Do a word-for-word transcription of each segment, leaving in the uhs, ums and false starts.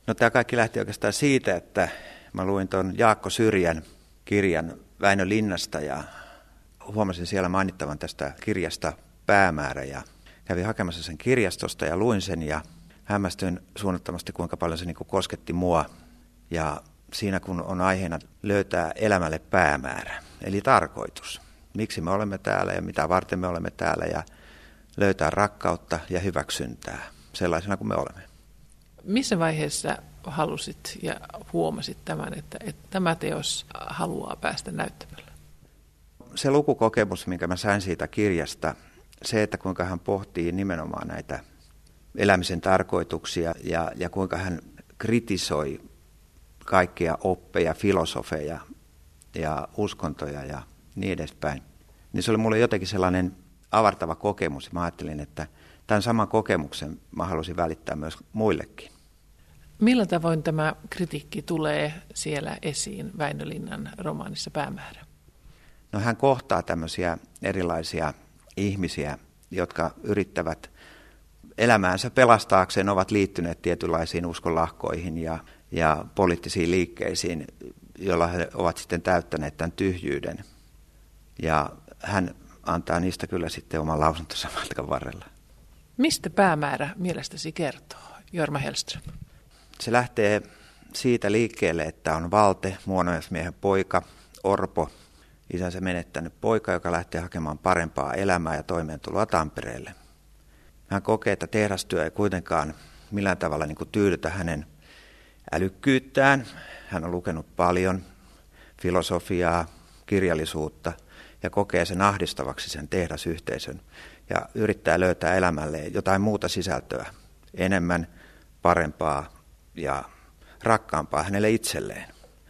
No tämä kaikki lähti oikeastaan siitä, että mä luin tuon Jaakko Syrjän kirjan Väinölinnasta ja huomasin siellä mainittavan tästä kirjasta Päämäärä ja kävin hakemassa sen kirjastosta ja luin sen ja hämmästyin suunnattomasti, kuinka paljon se niin kuin kosketti mua. Ja siinä kun on aiheena löytää elämälle päämäärä, eli tarkoitus. Miksi me olemme täällä ja mitä varten me olemme täällä ja löytää rakkautta ja hyväksyntää sellaisena kuin me olemme. Missä vaiheessa halusit ja huomasit tämän, että, että tämä teos haluaa päästä näyttämölle? Se lukukokemus, minkä mä sain siitä kirjasta, se, että kuinka hän pohtii nimenomaan näitä elämisen tarkoituksia ja, ja kuinka hän kritisoi kaikkia oppeja, filosofeja ja uskontoja ja niin edespäin. Niin se oli mulle jotenkin sellainen avartava kokemus. Mä ajattelin, että tämän saman kokemuksen mä halusin välittää myös muillekin. Millä tavoin tämä kritiikki tulee siellä esiin Väinölinnan romaanissa Päämäärä? No hän kohtaa tämmöisiä erilaisia ihmisiä, jotka yrittävät elämäänsä pelastaakseen, ovat liittyneet tietynlaisiin uskonlahkoihin ja, ja poliittisiin liikkeisiin, joilla he ovat sitten täyttäneet tämän tyhjyyden. Ja hän antaa niistä kyllä sitten oman lausuntonsa matkan varrella. Mistä Päämäärä mielestäsi kertoo, Jorma Hellström? Se lähtee siitä liikkeelle, että on Valte, muonaismiehen poika, orpo, isänsä menettänyt poika, joka lähtee hakemaan parempaa elämää ja toimeentuloa Tampereelle. Hän kokee, että tehdastyö ei kuitenkaan millään tavalla niin kuin tyydytä hänen älykkyyttään. Hän on lukenut paljon filosofiaa, kirjallisuutta ja kokee sen ahdistavaksi sen tehdasyhteisön ja yrittää löytää elämälleen jotain muuta sisältöä, enemmän, parempaa ja rakkaampaa hänelle itselleen.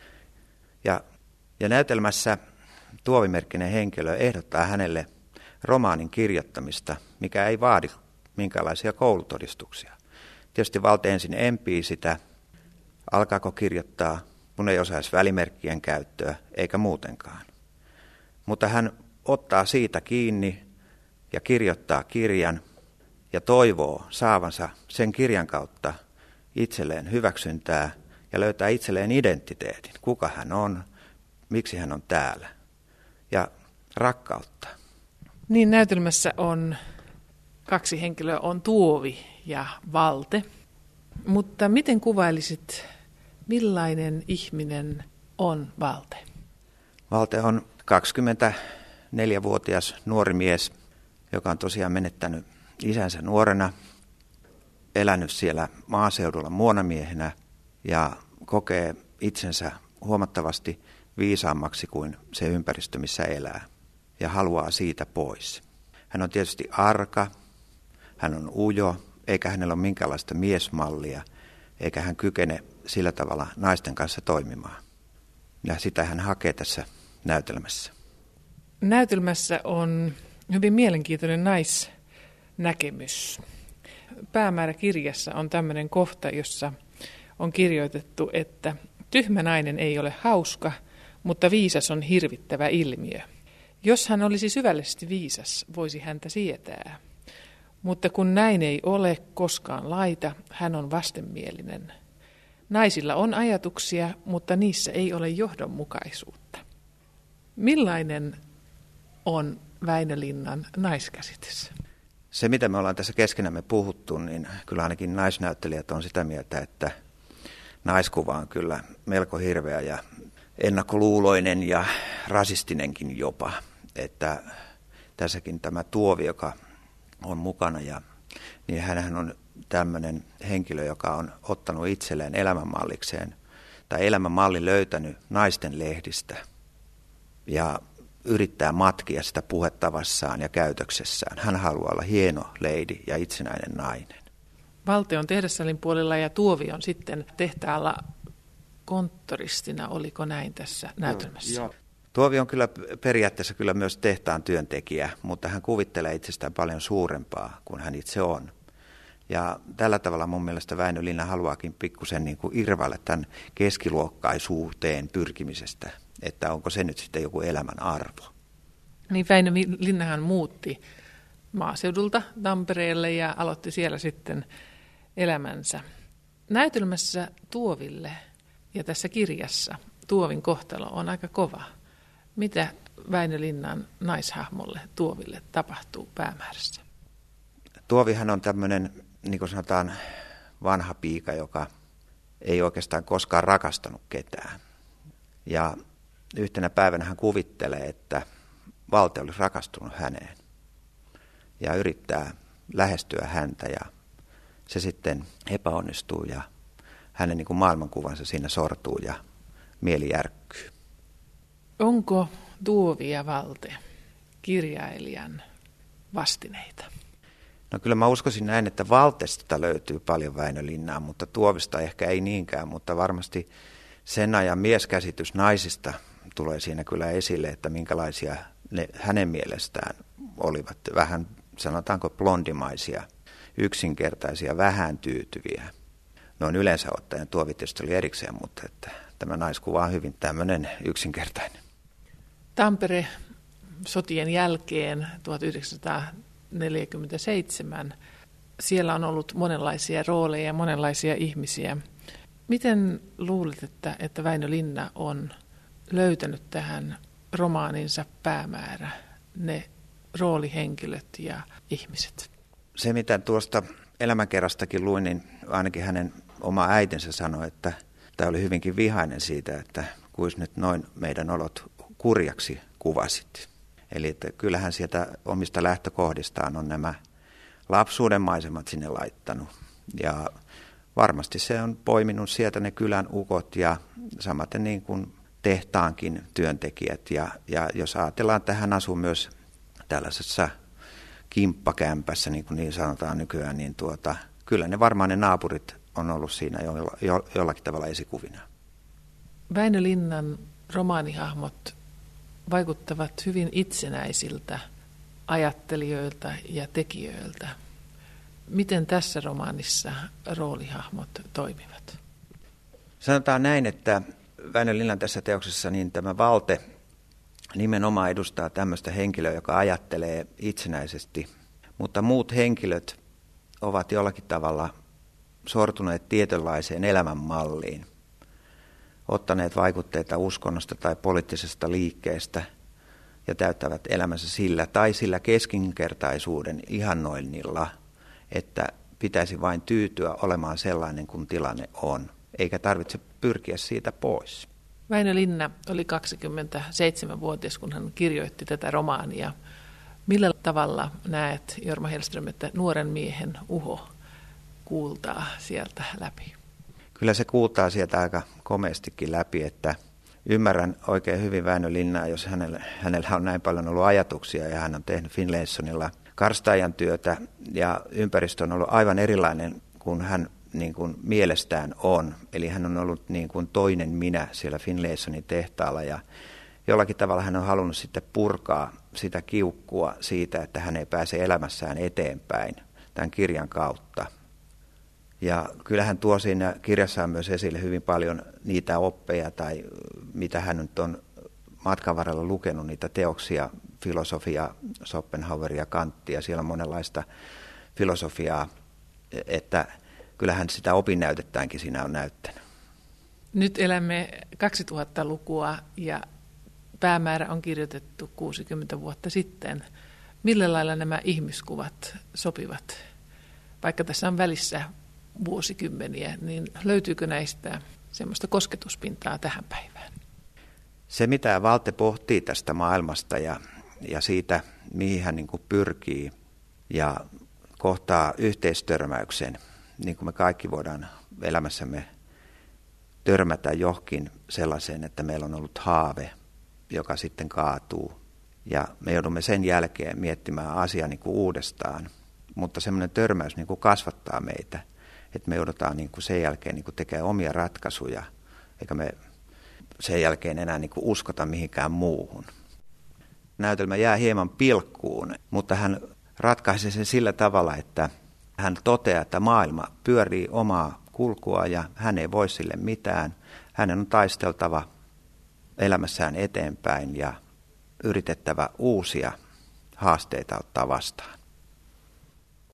Ja, ja näytelmässä tuovimerkkinen henkilö ehdottaa hänelle romaanin kirjoittamista, mikä ei vaadi minkäänlaisia koulutodistuksia. Tietysti Valte ensin empii sitä, alkaako kirjoittaa, kun ei osaisi välimerkkien käyttöä eikä muutenkaan. Mutta hän ottaa siitä kiinni ja kirjoittaa kirjan ja toivoo saavansa sen kirjan kautta itselleen hyväksyntää ja löytää itselleen identiteetin, kuka hän on, miksi hän on täällä ja rakkautta. Niin näytelmässä on kaksi henkilöä, on Tuovi ja Valte, mutta miten kuvailisit, millainen ihminen on Valte? Valte on kaksikymmentäneljävuotias nuori mies, joka on tosiaan menettänyt isänsä nuorena, elänyt siellä maaseudulla muonamiehenä ja kokee itsensä huomattavasti viisaammaksi kuin se ympäristö, missä elää, ja haluaa siitä pois. Hän on tietysti arka, hän on ujo, eikä hänellä ole minkäänlaista miesmallia, eikä hän kykene sillä tavalla naisten kanssa toimimaan. Ja sitä hän hakee tässä näytelmässä. Näytelmässä on hyvin mielenkiintoinen naisnäkemys. Päämääräkirjassa on tämmöinen kohta, jossa on kirjoitettu, että tyhmä nainen ei ole hauska, mutta viisas on hirvittävä ilmiö. Jos hän olisi syvällisesti viisas, voisi häntä sietää. Mutta kun näin ei ole koskaan laita, hän on vastenmielinen. Naisilla on ajatuksia, mutta niissä ei ole johdonmukaisuutta. Millainen on Väinölinnan naiskäsitys? Se, mitä me ollaan tässä keskenämme puhuttu, niin kyllä ainakin naisnäyttelijät on sitä mieltä, että naiskuva on kyllä melko hirveä ja ennakkoluuloinen ja rasistinenkin jopa. Että tässäkin tämä Tuovi, joka on mukana, ja, niin hänhän on tämmöinen henkilö, joka on ottanut itselleen elämänmallikseen tai elämänmallin löytänyt naisten lehdistä ja yrittää matkia sitä puhetavassaan ja käytöksessään. Hän haluaa olla hieno leidi ja itsenäinen nainen. Valte on tehdassalin puolella ja Tuovi on sitten tehtaalla konttoristina. Oliko näin tässä näytelmässä? Joo, joo. Tuovi on kyllä periaatteessa kyllä myös tehtaan työntekijä, mutta hän kuvittelee itsestään paljon suurempaa kuin hän itse on. Ja tällä tavalla mun mielestä Väinölinna haluaakin pikkusen niin kuin irvailla tämän keskiluokkaisuuteen pyrkimisestä, että onko se nyt sitten joku elämän arvo. Niin Väinölinnahan muutti maaseudulta Tampereelle ja aloitti siellä sitten elämänsä. Näytelmässä Tuoville ja tässä kirjassa Tuovin kohtalo on aika kova. Mitä Väinö Linnan naishahmolle Tuoville tapahtuu Päämäärässä? Tuovihan on tämmöinen, niin kuin sanotaan, vanha piika, joka ei oikeastaan koskaan rakastanut ketään. Ja yhtenä päivänä hän kuvittelee, että Valte olisi rakastunut häneen ja yrittää lähestyä häntä ja se sitten epäonnistuu ja hänen niin kuin maailmankuvansa siinä sortuu ja mieli järkkyy. Onko Tuovi ja Valte kirjailijan vastineita? No kyllä mä uskoisin näin, että Valtesta löytyy paljon Väinö Linnaa, mutta Tuovista ehkä ei niinkään, mutta varmasti sen ajan mieskäsitys naisista tulee siinä kyllä esille, että minkälaisia ne hänen mielestään olivat vähän, sanotaanko blondimaisia, yksinkertaisia, vähän tyytyviä. Noin yleensä ottaen Tuovi tietysti oli erikseen, mutta että tämä naiskuva on hyvin tämmöinen yksinkertainen. Tampere sotien jälkeen tuhatyhdeksänsataaneljäkymmentäseitsemän. Siellä on ollut monenlaisia rooleja ja monenlaisia ihmisiä. Miten luulet, että, että Väinö Linna on löytänyt tähän romaaninsa Päämäärä ne roolihenkilöt ja ihmiset? Se, mitä tuosta elämänkerrastakin luin, niin ainakin hänen oma äitinsä sanoi, että tämä oli hyvinkin vihainen siitä, että kuis nyt noin meidän olot kurjaksi kuvasit. Eli että kyllähän sieltä omista lähtökohdistaan on nämä lapsuuden maisemat sinne laittanut. Ja varmasti se on poiminut sieltä ne kylän ukot ja samaten niin kuin tehtaankin työntekijät. Ja, ja jos ajatellaan, että hän asuu myös tällaisessa kimppakämpässä, niin kuin niin sanotaan nykyään, niin tuota, kyllä ne varmaan ne naapurit on ollut siinä jo, jo, jollakin tavalla esikuvina. Väinö Linnan romaanihahmot vaikuttavat hyvin itsenäisiltä ajattelijoilta ja tekijöiltä. Miten tässä romaanissa roolihahmot toimivat? Sanotaan näin, että Väinö Linnan tässä teoksessa niin tämä Valte nimenomaan edustaa tämmöistä henkilöä, joka ajattelee itsenäisesti, mutta muut henkilöt ovat jollakin tavalla sortuneet tietynlaiseen elämänmalliin, ottaneet vaikutteita uskonnosta tai poliittisesta liikkeestä ja täyttävät elämänsä sillä tai sillä keskinkertaisuuden ihannoinnilla, että pitäisi vain tyytyä olemaan sellainen kuin tilanne on, eikä tarvitse pyrkiä siitä pois. Väinö Linna oli kaksikymmentäseitsemänvuotias, kun hän kirjoitti tätä romaania. Millä tavalla näet, Jorma Hellström, että nuoren miehen uho kuultaa sieltä läpi? Kyllä se kuultaa sieltä aika komeastikin läpi, että ymmärrän oikein hyvin Väinö Linnaa, jos hänellä, hänellä on näin paljon ollut ajatuksia ja hän on tehnyt Finlaysonilla karstaajan työtä ja ympäristö on ollut aivan erilainen kuin hän niin kuin mielestään on. Eli hän on ollut niin kuin toinen minä siellä Finlaysonin tehtaalla ja jollakin tavalla hän on halunnut sitten purkaa sitä kiukkua siitä, että hän ei pääse elämässään eteenpäin tämän kirjan kautta. Ja kyllähän tuo siinä kirjassaan myös esille hyvin paljon niitä oppeja tai mitä hän nyt on matkan varrella lukenut, niitä teoksia, filosofia, Schopenhaueria, Kanttia, siellä on monenlaista filosofiaa, että kyllähän sitä opinnäytettäänkin siinä on näyttänyt. Nyt elämme kaksituhattalukua ja Päämäärä on kirjoitettu kuusikymmentä vuotta sitten. Millä lailla nämä ihmiskuvat sopivat? Vaikka tässä on välissä vuosikymmeniä, niin löytyykö näistä semmoista kosketuspintaa tähän päivään? Se, mitä Valte pohtii tästä maailmasta ja, ja siitä, mihin hän niin kuin pyrkii ja kohtaa yhteistörmäyksen, niin kuin me kaikki voidaan elämässämme törmätä johonkin sellaiseen, että meillä on ollut haave, joka sitten kaatuu. Ja me joudumme sen jälkeen miettimään asiaa niin kuin uudestaan, mutta semmoinen törmäys niin kuin kasvattaa meitä, että me joudutaan niin kuin sen jälkeen niin kuin tekemään omia ratkaisuja, eikä me sen jälkeen enää niin kuin uskota mihinkään muuhun. Näytelmä jää hieman pilkkuun, mutta hän ratkaisee sen sillä tavalla, että hän toteaa, että maailma pyörii omaa kulkua ja hän ei voi sille mitään. Hänen on taisteltava elämässään eteenpäin ja yritettävä uusia haasteita ottaa vastaan.